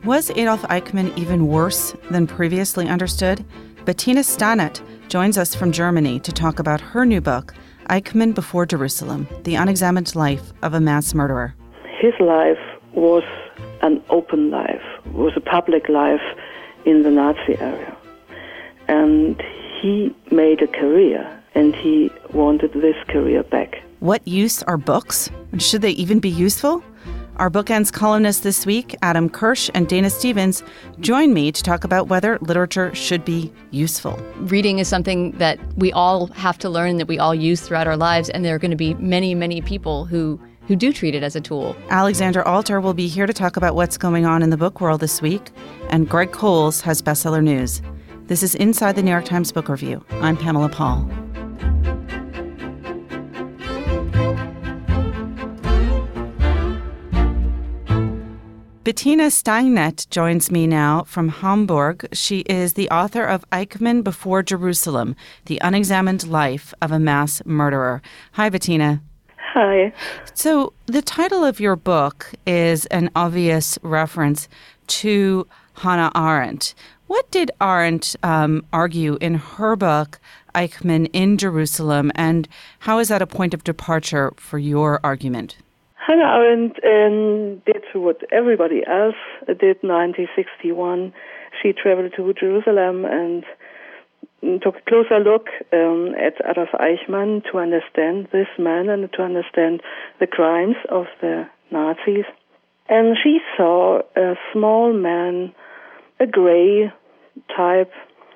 Was Adolf Eichmann even worse than previously understood? Bettina Stanet joins us from Germany to talk about her new book, Eichmann Before Jerusalem, The Unexamined Life of a Mass Murderer. His life was an open life, was a public life in the Nazi area. And he made a career, and he wanted this career back. What use are books? Should they even be useful? Our Bookends columnists this week, Adam Kirsch and Dana Stevens, join me to talk about whether literature should be useful. Reading is something that we all have to learn, that we all use throughout our lives, and there are going to be many, many people who do treat it as a tool. Alexander Alter will be here to talk about what's going on in the book world this week, and Greg Coles has bestseller news. This is Inside the New York Times Book Review. I'm Pamela Paul. Bettina Stanet joins me now from Hamburg. She is the author of Eichmann Before Jerusalem, The Unexamined Life of a Mass Murderer. Hi, Bettina. Hi. So the title of your book is an obvious reference to Hannah Arendt. What did Arendt argue in her book, Eichmann in Jerusalem, and how is that a point of departure for your argument? Hannah Arendt did what everybody else did in 1961. She traveled to Jerusalem and took a closer look at Adolf Eichmann to understand this man and to understand the crimes of the Nazis. And she saw a small man, a gray type,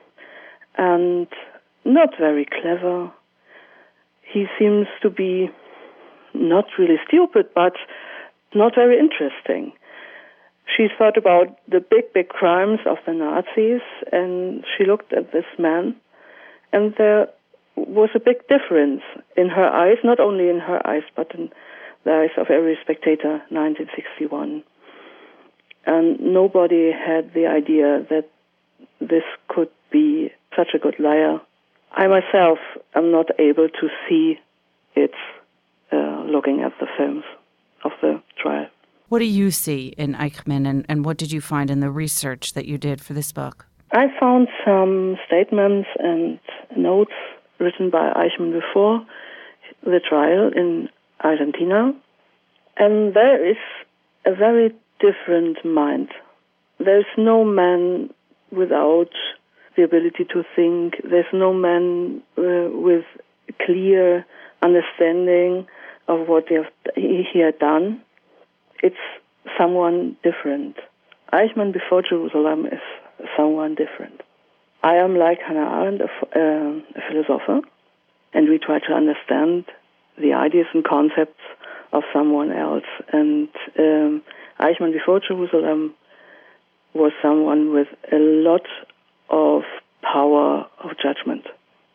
and not very clever. He seems to be not really stupid, but not very interesting. She thought about the big crimes of the Nazis, and she looked at this man, and there was a big difference in her eyes, not only in her eyes, but in the eyes of every spectator, 1961. And nobody had the idea that this could be such a good liar. I myself am not able to see it looking at the films of the trial. What do you see in Eichmann, and what did you find in the research that you did for this book? I found some statements and notes written by Eichmann before the trial in Argentina, and there is a very different mind. There is no man without the ability to think. There's no man with clear understanding of what he had done. It's someone different. Eichmann Before Jerusalem is someone different. I am like Hannah Arendt, a philosopher, and we try to understand the ideas and concepts of someone else. And Eichmann Before Jerusalem was someone with a lot of power of judgment.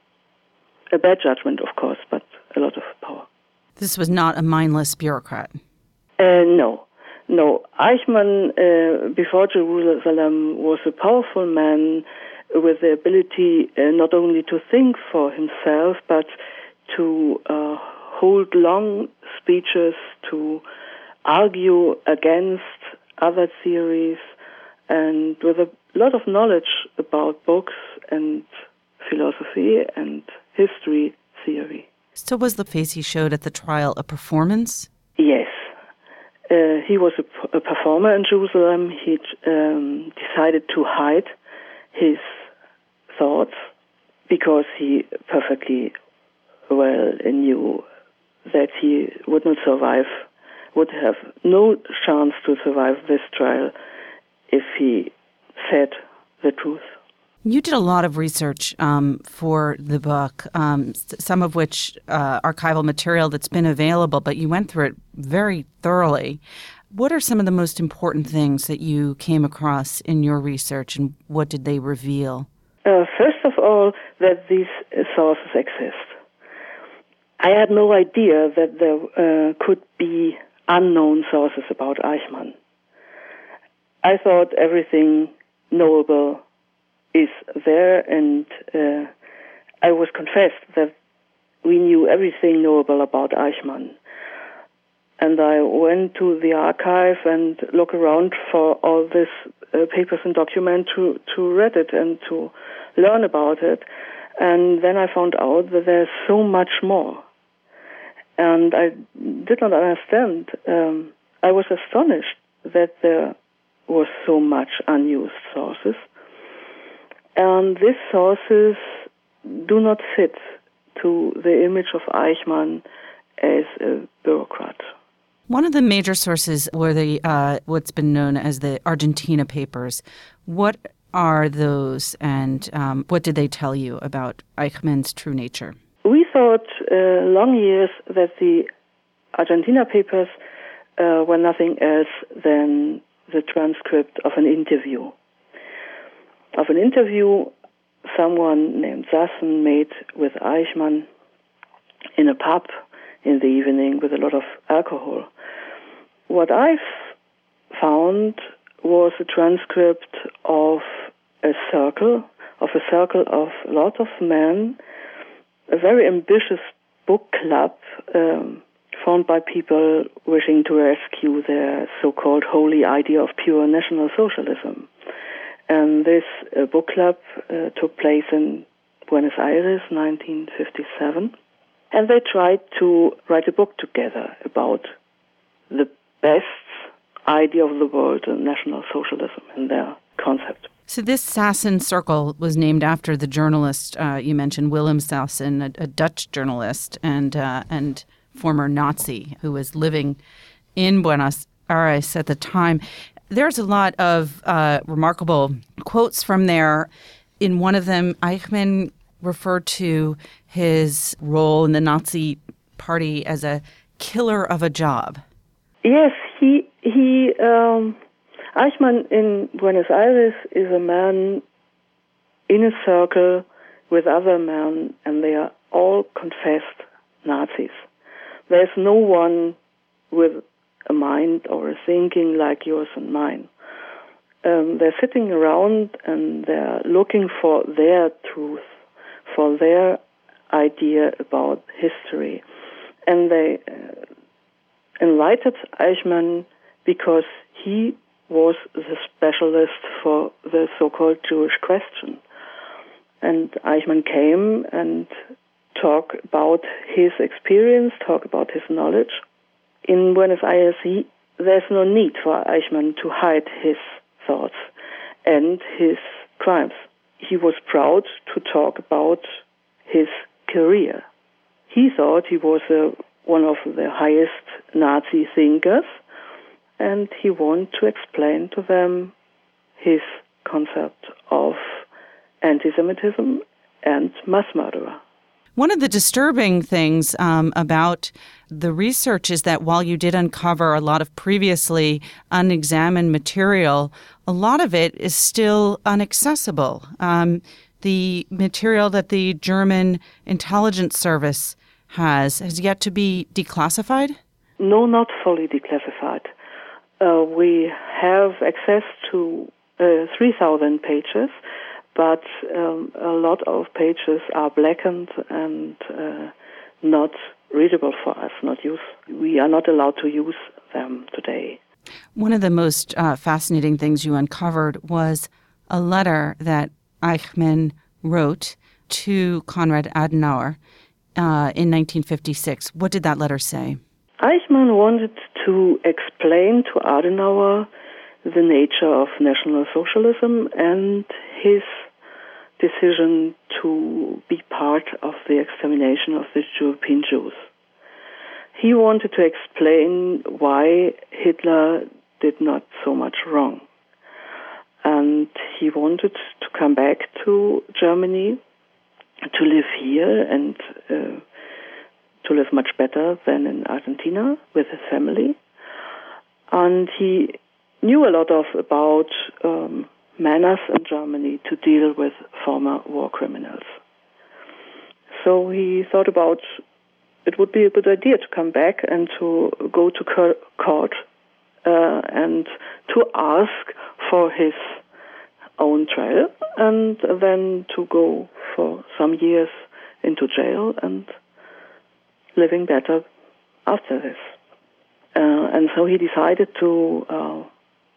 A bad judgment, of course, but a lot of power. This was not a mindless bureaucrat. No. Eichmann, Before Jerusalem, was a powerful man with the ability not only to think for himself, but to hold long speeches, to argue against other theories, and with a lot of knowledge about books and philosophy and history theory. So was the face he showed at the trial a performance? Yes. He was a performer in Jerusalem. He decided to hide his thoughts because he perfectly well knew that he would not survive, would have no chance to survive this trial if he said the truth. You did a lot of research for the book, some of which archival material that's been available, but you went through it very thoroughly. What are some of the most important things that you came across in your research, and what did they reveal? First of all, that these sources exist. I had no idea that there could be unknown sources about Eichmann. I thought everything knowable is there, and I was confessed that we knew everything knowable about Eichmann. And I went to the archive and looked around for all this papers and documents to read it and to learn about it. And then I found out that there's so much more. And I did not understand. I was astonished that there was so much unused sources. And these sources do not fit to the image of Eichmann as a bureaucrat. One of the major sources were the what's been known as the Argentina Papers. What are those, and what did they tell you about Eichmann's true nature? We thought long years that the Argentina Papers were nothing else than the transcript of an interview. Someone named Sassen made with Eichmann in a pub in the evening with a lot of alcohol. What I've found was a transcript of a circle of a lot of men, a very ambitious book club formed by people wishing to rescue their so-called holy idea of pure National Socialism. And this book club took place in Buenos Aires, 1957. And they tried to write a book together about the best idea of the world and National Socialism in their concept. So this Sassen Circle was named after the journalist you mentioned, Willem Sassen, a Dutch journalist and former Nazi who was living in Buenos Aires at the time. There's a lot of remarkable quotes from there. In one of them, Eichmann referred to his role in the Nazi Party as a killer of a job. Yes, Eichmann in Buenos Aires is a man in a circle with other men, and they are all confessed Nazis. There's no one with a mind or a thinking like yours and mine. They're sitting around and they're looking for their truth, for their idea about history. And they invited Eichmann because he was the specialist for the so-called Jewish question. And Eichmann came and talked about his experience, talked about his knowledge. In Buenos Aires, there's no need for Eichmann to hide his thoughts and his crimes. He was proud to talk about his career. He thought he was one of the highest Nazi thinkers, and he wanted to explain to them his concept of anti-Semitism and mass murderer. One of the disturbing things about the research is that while you did uncover a lot of previously unexamined material, a lot of it is still inaccessible. The material that the German intelligence service has yet to be declassified? No, not fully declassified. We have access to 3,000 pages, but a lot of pages are blackened and not readable for us, we are not allowed to use them today. One of the most fascinating things you uncovered was a letter that Eichmann wrote to Konrad Adenauer in 1956. What did that letter say? Eichmann wanted to explain to Adenauer the nature of National Socialism and his decision to be part of the extermination of the European Jews. He wanted to explain why Hitler did not so much wrong. And he wanted to come back to Germany, to live here and to live much better than in Argentina with his family. And he knew a lot about manners in Germany to deal with former war criminals. So he thought about it would be a good idea to come back and to go to court and to ask for his own trial and then to go for some years into jail and living better after this. And so he decided to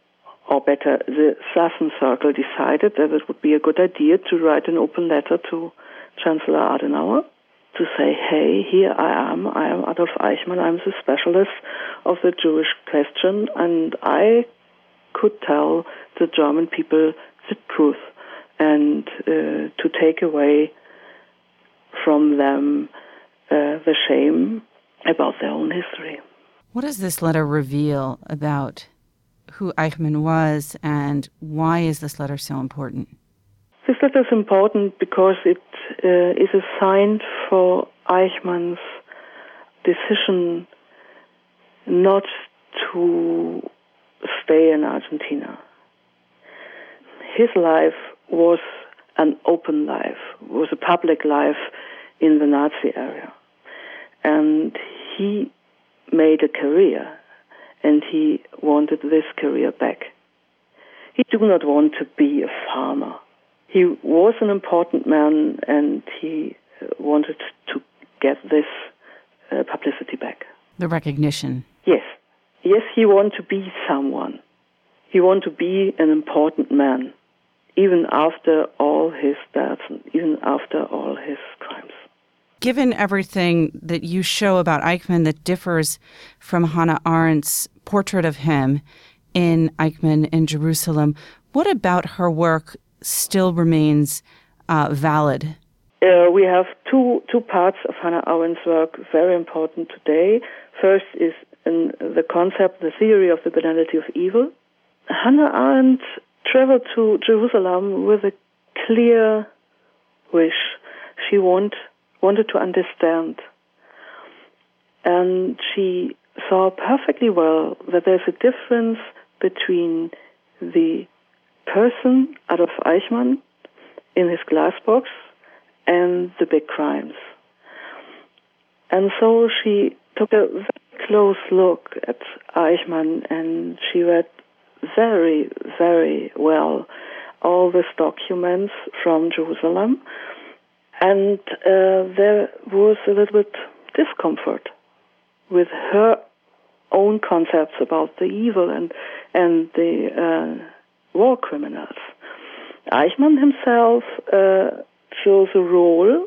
or better, the Sassen Circle decided that it would be a good idea to write an open letter to Chancellor Adenauer to say, hey, here I am Adolf Eichmann, I'm the specialist of the Jewish question, and I could tell the German people the truth and to take away from them the shame about their own history. What does this letter reveal about who Eichmann was, and why is this letter so important? This letter is important because it is a sign for Eichmann's decision not to stay in Argentina. His life was an open life, was a public life in the Nazi area. And he made a career, and he wanted this career back. He did not want to be a farmer. He was an important man, and he wanted to get this publicity back. The recognition. Yes. Yes, he wanted to be someone. He wanted to be an important man, even after all his deaths, even after all his crimes. Given everything that you show about Eichmann that differs from Hannah Arendt's portrait of him in Eichmann in Jerusalem, what about her work still remains valid? We have two parts of Hannah Arendt's work very important today. First is in the concept, the theory of the banality of evil. Hannah Arendt traveled to Jerusalem with a clear wish. She wanted to understand. And she saw perfectly well that there's a difference between the person, Adolf Eichmann, in his glass box, and the big crimes. And so she took a very close look at Eichmann, and she read very, very well all these documents from Jerusalem. And there was a little bit discomfort with her own concepts about the evil and the war criminals. Eichmann himself chose a role.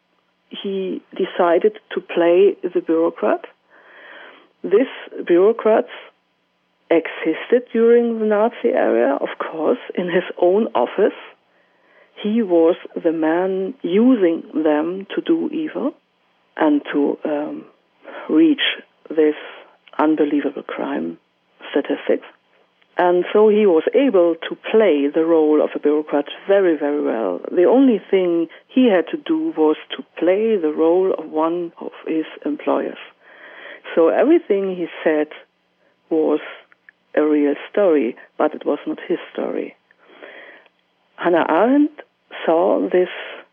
He decided to play the bureaucrat. This bureaucrat existed during the Nazi era, of course, in his own office. He was the man using them to do evil and to reach this unbelievable crime statistics. And so he was able to play the role of a bureaucrat very, very well. The only thing he had to do was to play the role of one of his employers. So everything he said was a real story, but it was not his story. Hannah Arendt saw this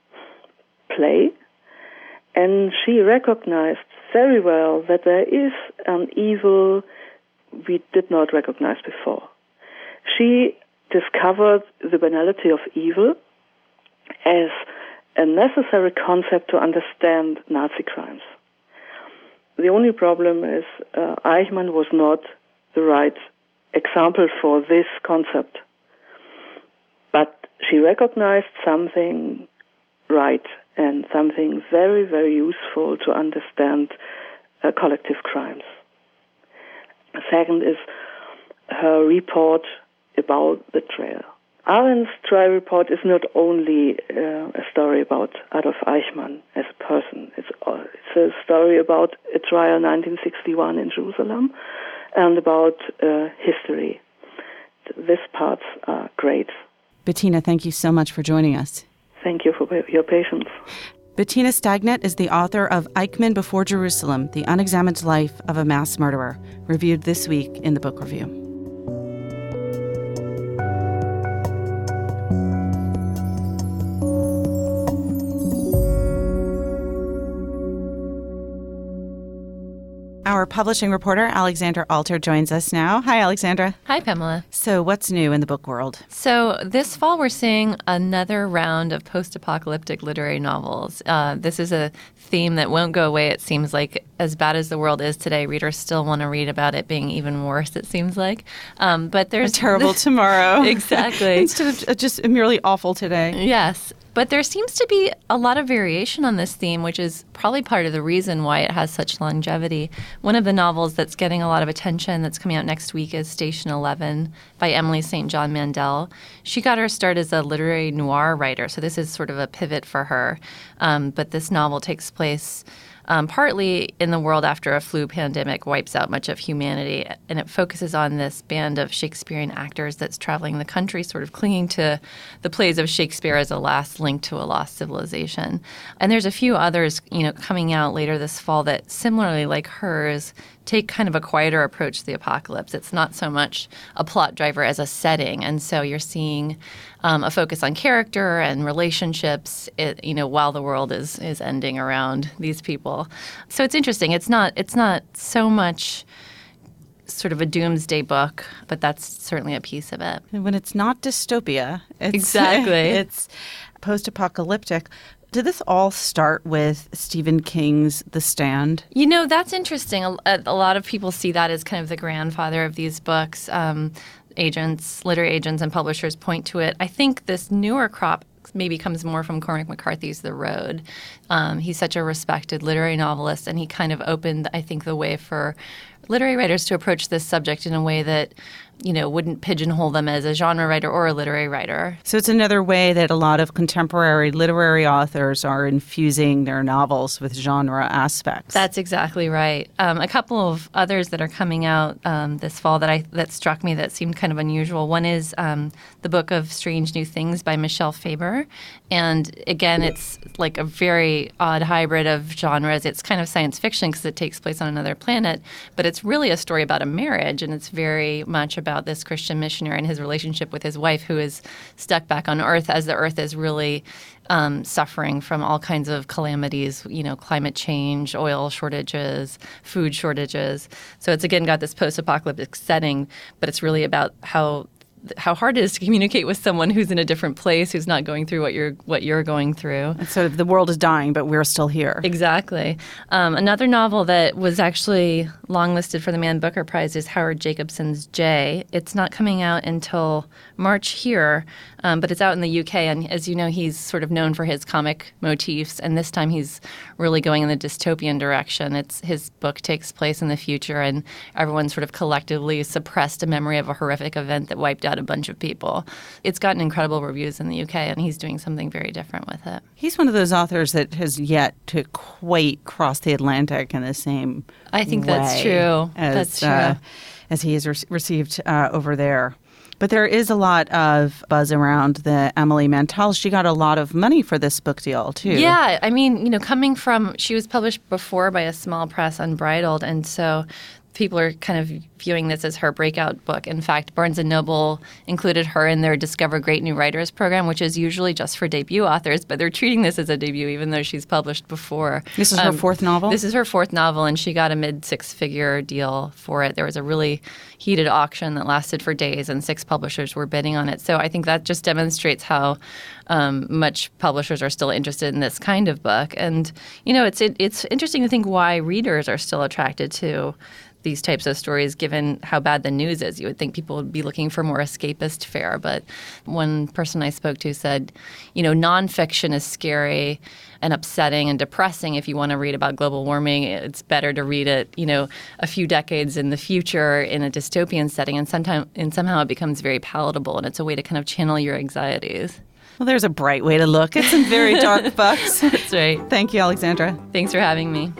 play, and she recognized very well that there is an evil we did not recognize before. She discovered the banality of evil as a necessary concept to understand Nazi crimes. The only problem is Eichmann was not the right example for this concept. But she recognized something right and something very, very useful to understand collective crimes. Second is her report about the trial. Arendt's trial report is not only a story about Adolf Eichmann as a person. It's a story about a trial 1961 in Jerusalem and about history. These parts are great. Bettina, thank you so much for joining us. Thank you for your patience. Bettina Stagnet is the author of Eichmann Before Jerusalem, The Unexamined Life of a Mass Murderer, reviewed this week in the Book Review. Our publishing reporter Alexandra Alter joins us now. Hi, Alexandra. Hi, Pamela. So what's new in the book world? So this fall, we're seeing another round of post-apocalyptic literary novels. This is a theme that won't go away, it seems like. As bad as the world is today, readers still want to read about it being even worse, it seems like. But there's a terrible tomorrow. Exactly. Instead of just merely awful today. Yes. But there seems to be a lot of variation on this theme, which is probably part of the reason why it has such longevity. One of the novels that's getting a lot of attention that's coming out next week is Station 11 by Emily St. John Mandel. She got her start as a literary noir writer, so this is sort of a pivot for her. But this novel takes place partly in the world after a flu pandemic wipes out much of humanity. And it focuses on this band of Shakespearean actors that's traveling the country, sort of clinging to the plays of Shakespeare as a last link to a lost civilization. And there's a few others, coming out later this fall that similarly, like hers, take kind of a quieter approach to the apocalypse. It's not so much a plot driver as a setting. And so you're seeing a focus on character and relationships, while the world is ending around these people. So it's interesting. It's not so much sort of a doomsday book, but that's certainly a piece of it. And when it's not dystopia, exactly. It's post-apocalyptic. Did this all start with Stephen King's The Stand? That's interesting. A lot of people see that as kind of the grandfather of these books. Literary agents and publishers point to it. I think this newer crop maybe comes more from Cormac McCarthy's The Road. He's such a respected literary novelist, and he kind of opened, I think, the way for literary writers to approach this subject in a way that wouldn't pigeonhole them as a genre writer or a literary writer. So it's another way that a lot of contemporary literary authors are infusing their novels with genre aspects. That's exactly right. A couple of others that are coming out this fall that struck me that seemed kind of unusual. One is the book of Strange New Things by Michelle Faber. And again, it's like a very odd hybrid of genres. It's kind of science fiction because it takes place on another planet, but it's really a story about a marriage, and it's very much about this Christian missionary and his relationship with his wife, who is stuck back on Earth as the Earth is really suffering from all kinds of calamities, climate change, oil shortages, food shortages. So it's again got this post-apocalyptic setting, but it's really about how hard it is to communicate with someone who's in a different place, who's not going through what you're going through. And so the world is dying, but we're still here. Exactly. Another novel that was actually longlisted for the Man Booker Prize is Howard Jacobson's Jay. It's not coming out until March here, but it's out in the UK. And as you know, he's sort of known for his comic motifs, and this time he's really going in the dystopian direction. His book takes place in the future, and everyone sort of collectively suppressed a memory of a horrific event that wiped out a bunch of people. It's gotten incredible reviews in the UK, and he's doing something very different with it. He's one of those authors that has yet to quite cross the Atlantic in the same I think that's true. As he has received over there. But there is a lot of buzz around the Emily Mantel. She got a lot of money for this book deal, too. Yeah. I mean, coming from, she was published before by a small press, Unbridled, and so people are kind of viewing this as her breakout book. In fact, Barnes & Noble included her in their Discover Great New Writers program, which is usually just for debut authors, but they're treating this as a debut even though she's published before. This is her fourth novel? This is her fourth novel, and she got a mid-six-figure deal for it. There was a really heated auction that lasted for days, and 6 publishers were bidding on it. So I think that just demonstrates how much publishers are still interested in this kind of book. And, it's interesting to think why readers are still attracted to these types of stories, given how bad the news is. You would think people would be looking for more escapist fare. But one person I spoke to said, nonfiction is scary and upsetting and depressing. If you want to read about global warming, it's better to read it, a few decades in the future in a dystopian setting. And somehow it becomes very palatable, and it's a way to kind of channel your anxieties. Well, there's a bright way to look at some very dark books. That's right. Thank you, Alexandra. Thanks for having me.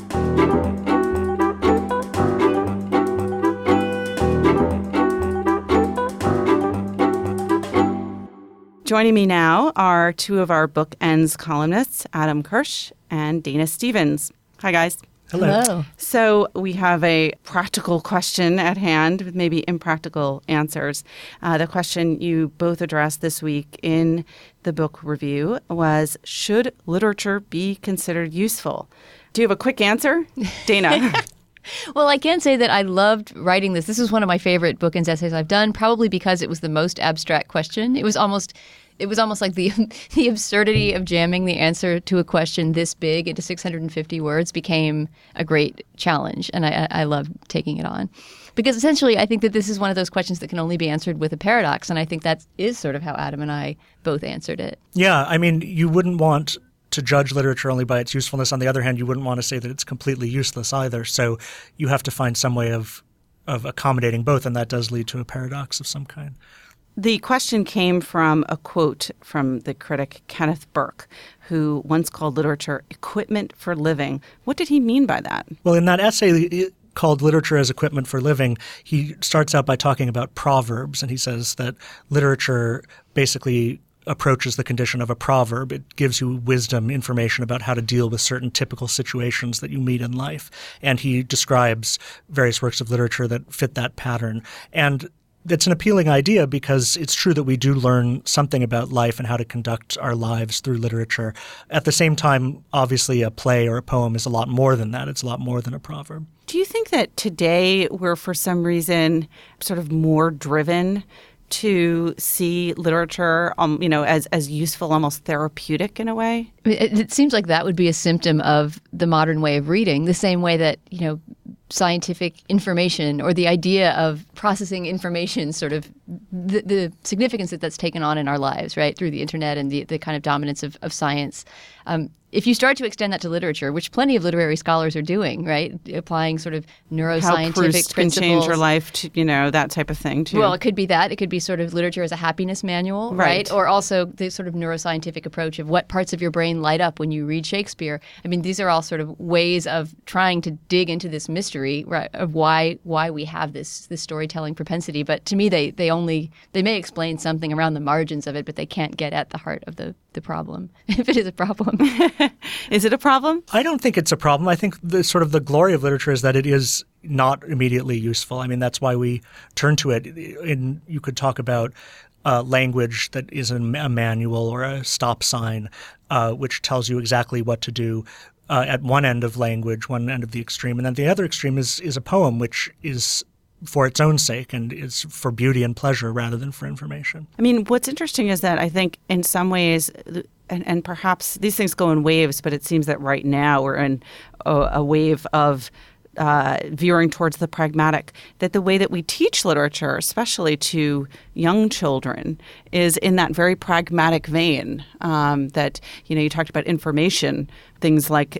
Joining me now are 2 of our Bookends columnists, Adam Kirsch and Dana Stevens. Hi, guys. Hello. So we have a practical question at hand with maybe impractical answers. The question you both addressed this week in the book review was, should literature be considered useful? Do you have a quick answer? Dana? Well, I can say that I loved writing this. This was one of my favorite bookends essays I've done, probably because it was the most abstract question. It was almost like the the absurdity of jamming the answer to a question this big into 650 words became a great challenge, and I loved taking it on. Because essentially, I think that this is one of those questions that can only be answered with a paradox, and I think that is sort of how Adam and I both answered it. Yeah, I mean, you wouldn't want to judge literature only by its usefulness. On the other hand, you wouldn't want to say that it's completely useless either. So you have to find some way of accommodating both, and that does lead to a paradox of some kind. The question came from a quote from the critic Kenneth Burke, who once called literature equipment for living. What did he mean by that? Well, in that essay called Literature as Equipment for Living, he starts out by talking about proverbs, and he says that literature basically approaches the condition of a proverb. It gives you wisdom, information about how to deal with certain typical situations that you meet in life. And he describes various works of literature that fit that pattern. And it's an appealing idea because it's true that we do learn something about life and how to conduct our lives through literature. At the same time, obviously, a play or a poem is a lot more than that. It's a lot more than a proverb. Do you think that today we're, for some reason, sort of more driven to see literature, as useful, almost therapeutic in a way? It seems like that would be a symptom of the modern way of reading, the same way that, scientific information or the idea of processing information, sort of the significance that's taken on in our lives, right, through the internet and the kind of dominance of science. If you start to extend that to literature, which plenty of literary scholars are doing, right, applying sort of neuroscientific How Proust principles. Can change your life, to, that type of thing, too. Well, it could be that. It could be sort of literature as a happiness manual, right? Or also the sort of neuroscientific approach of what parts of your brain light up when you read Shakespeare. I mean, these are all sort of ways of trying to dig into this mystery, right, of why we have this storytelling propensity. But to me, they may explain something around the margins of it, but they can't get at the heart of the problem, if it is a problem. Is it a problem? I don't think it's a problem. I think the glory of literature is that it is not immediately useful. I mean, that's why we turn to it. You could talk about language that is a manual or a stop sign, which tells you exactly what to do at one end of language, one end of the extreme. And then the other extreme is a poem, which is for its own sake and is for beauty and pleasure rather than for information. I mean, what's interesting is that I think in some ways, and perhaps these things go in waves, but it seems that right now we're in a wave of veering towards the pragmatic, that the way that we teach literature, especially to young children, is in that very pragmatic vein. That, you talked about information, things like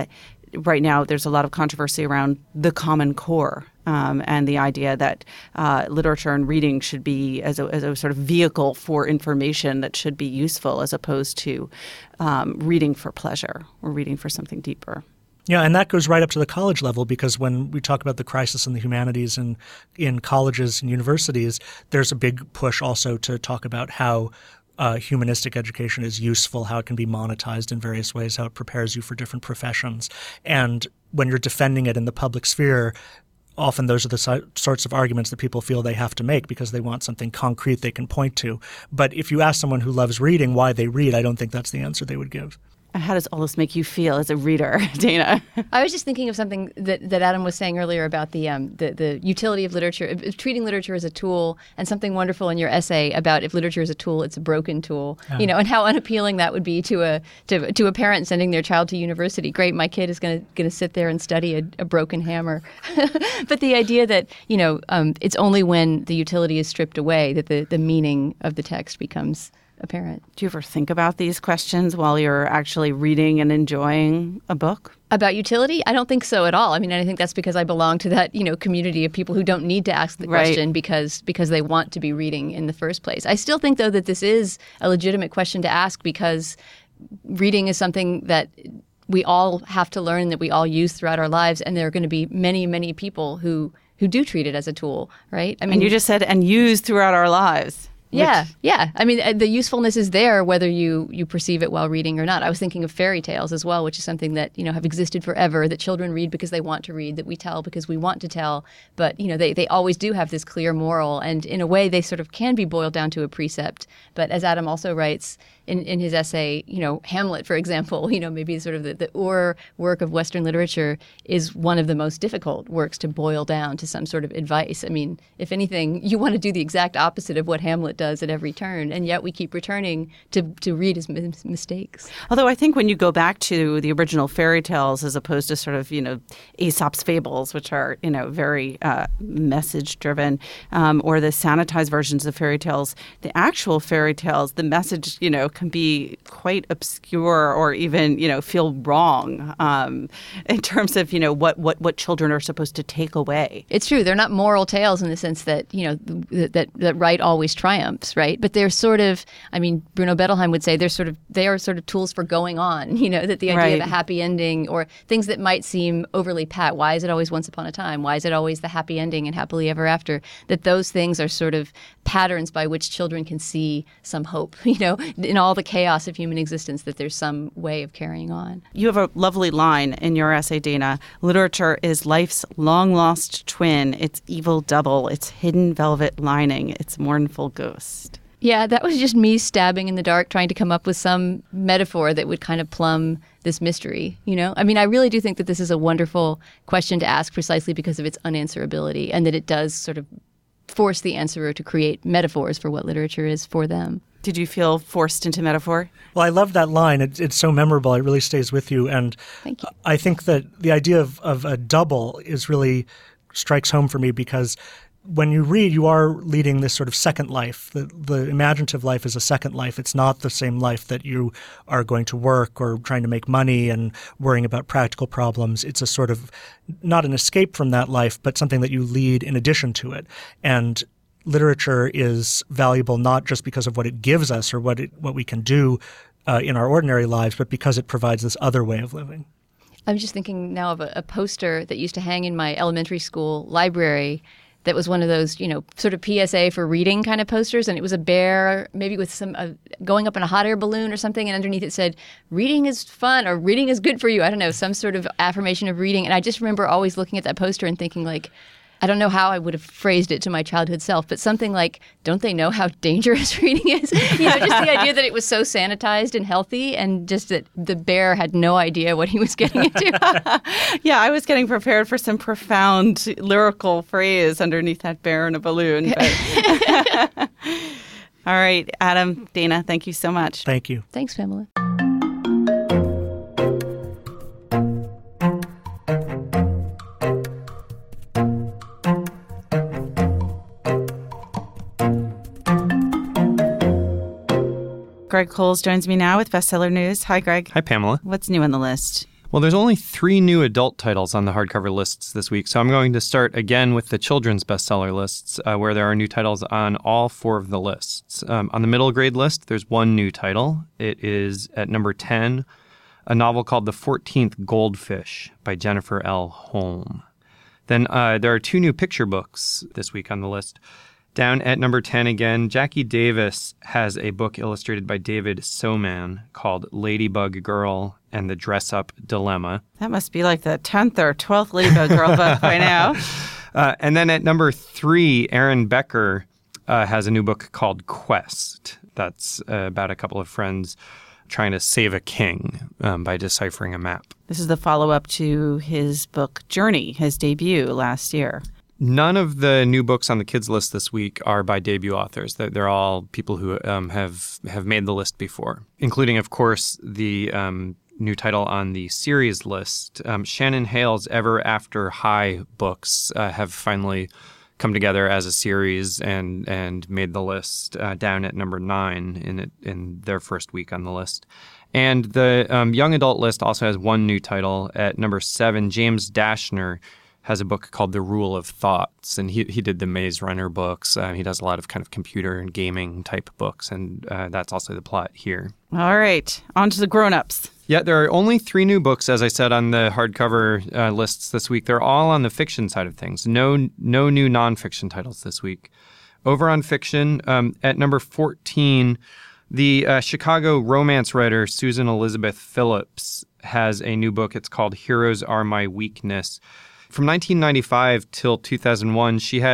right now there's a lot of controversy around the Common Core. And the idea that literature and reading should be as a sort of vehicle for information that should be useful as opposed to reading for pleasure or reading for something deeper. Yeah, and that goes right up to the college level because when we talk about the crisis in the humanities and in colleges and universities, there's a big push also to talk about how humanistic education is useful, how it can be monetized in various ways, how it prepares you for different professions. And when you're defending it in the public sphere, often those are the sorts of arguments that people feel they have to make because they want something concrete they can point to. But if you ask someone who loves reading why they read, I don't think that's the answer they would give. How does all this make you feel as a reader, Dana? I was just thinking of something that Adam was saying earlier about the utility of literature, of treating literature as a tool, and something wonderful in your essay about if literature is a tool, it's a broken tool, and how unappealing that would be to a parent sending their child to university. Great, my kid is going to sit there and study a broken hammer. But the idea that it's only when the utility is stripped away that the meaning of the text becomes apparent. Do you ever think about these questions while you're actually reading and enjoying a book? About utility? I don't think so at all. I mean, I think that's because I belong to that, community of people who don't need to ask the question because they want to be reading in the first place. I still think, though, that this is a legitimate question to ask because reading is something that we all have to learn, that we all use throughout our lives, and there are going to be many, many people who do treat it as a tool, right? I mean, and you just said, and use throughout our lives. Yeah. I mean, the usefulness is there whether you perceive it while reading or not. I was thinking of fairy tales as well, which is something that, have existed forever, that children read because they want to read, that we tell because we want to tell. But, they always do have this clear moral. And in a way, they sort of can be boiled down to a precept. But as Adam also writes, in his essay, Hamlet, for example, maybe sort of the work of Western literature is one of the most difficult works to boil down to some sort of advice. I mean, if anything, you want to do the exact opposite of what Hamlet does at every turn, and yet we keep returning to read his mistakes. Although I think when you go back to the original fairy tales as opposed to sort of, Aesop's fables, which are, very message-driven, or the sanitized versions of fairy tales, the actual fairy tales, the message, can be quite obscure or even, feel wrong in terms of, what children are supposed to take away. It's true. They're not moral tales in the sense that, that right always triumphs, right? But they're sort of, Bruno Bettelheim would say they are sort of tools for going on, that the idea of a happy ending or things that might seem overly pat. Why is it always once upon a time? Why is it always the happy ending and happily ever after? That those things are sort of patterns by which children can see some hope, in all the chaos of human existence, that there's some way of carrying on. You have a lovely line in your essay, Dana. Literature is life's long-lost twin, its evil double, its hidden velvet lining, its mournful ghost. Yeah, that was just me stabbing in the dark, trying to come up with some metaphor that would kind of plumb this mystery, I really do think that this is a wonderful question to ask precisely because of its unanswerability, and that it does sort of force the answerer to create metaphors for what literature is for them. Did you feel forced into metaphor? Well, I love that line. It's so memorable. It really stays with you. And Thank you. I think that the idea of a double strikes home for me because when you read, you are leading this sort of second life. The imaginative life is a second life. It's not the same life that you are going to work or trying to make money and worrying about practical problems. It's a sort of not an escape from that life, but something that you lead in addition to it. And literature is valuable not just because of what it gives us or what we can do in our ordinary lives, but because it provides this other way of living. I'm just thinking now of a poster that used to hang in my elementary school library that was one of those, sort of PSA for reading kind of posters. And it was a bear, maybe with some going up in a hot air balloon or something. And underneath it said, reading is fun or reading is good for you. I don't know, some sort of affirmation of reading. And I just remember always looking at that poster and thinking like, I don't know how I would have phrased it to my childhood self, but something like, don't they know how dangerous reading is? Just the idea that it was so sanitized and healthy and just that the bear had no idea what he was getting into. Yeah, I was getting prepared for some profound lyrical phrase underneath that bear in a balloon. But all right, Adam, Dana, thank you so much. Thank you. Thanks, Pamela. Greg Coles joins me now with Bestseller News. Hi, Greg. Hi, Pamela. What's new on the list? Well, there's only 3 new adult titles on the hardcover lists this week, so I'm going to start again with the children's bestseller lists, where there are new titles on all 4 of the lists. On the middle grade list, there's 1 new title. It is at number 10, a novel called The 14th Goldfish by Jennifer L. Holm. Then there are 2 new picture books this week on the list. Down at number 10 again, Jackie Davis has a book illustrated by David Soman called Ladybug Girl and the Dress-Up Dilemma. That must be like the 10th or 12th Ladybug Girl book by now. And then at number 3, Aaron Becker has a new book called Quest. That's about a couple of friends trying to save a king by deciphering a map. This is the follow-up to his book Journey, his debut last year. None of the new books on the kids list this week are by debut authors. They're all people who have made the list before, including, of course, the new title on the series list. Shannon Hale's Ever After High books have finally come together as a series and made the list down at number 9 in their first week on the list. And the young adult list also has 1 new title. At number 7, James Dashner has a book called The Rule of Thoughts, and he did the Maze Runner books. He does a lot of kind of computer and gaming type books, and that's also the plot here. All right, on to the grown-ups. Yeah, there are only 3 new books, as I said, on the hardcover lists this week. They're all on the fiction side of things. No new nonfiction titles this week. Over on fiction, at number 14, the Chicago romance writer Susan Elizabeth Phillips has a new book. It's called Heroes Are My Weakness. From 1995 till 2001, she had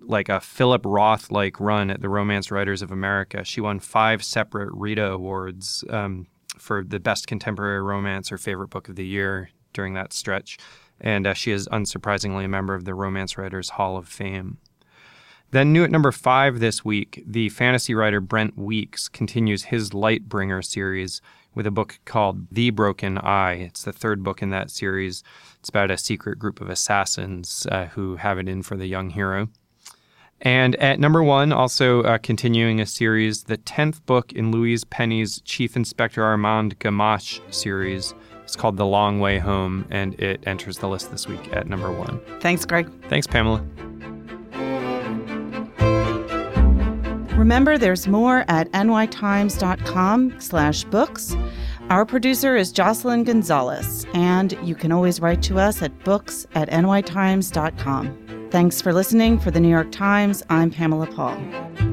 like a Philip Roth-like run at the Romance Writers of America. She won 5 separate Rita Awards for the best contemporary romance or favorite book of the year during that stretch. And she is unsurprisingly a member of the Romance Writers Hall of Fame. Then new at number 5 this week, the fantasy writer Brent Weeks continues his Lightbringer series with a book called The Broken Eye. It's the 3rd book in that series. It's about a secret group of assassins who have it in for the young hero. And at number 1, also continuing a series, the 10th book in Louise Penny's Chief Inspector Armand Gamache series. It's called The Long Way Home, and it enters the list this week at number 1. Thanks, Greg. Thanks, Pamela. Remember, there's more at nytimes.com/books. Our producer is Jocelyn Gonzalez, and you can always write to us at books@nytimes.com. Thanks for listening. For the New York Times, I'm Pamela Paul.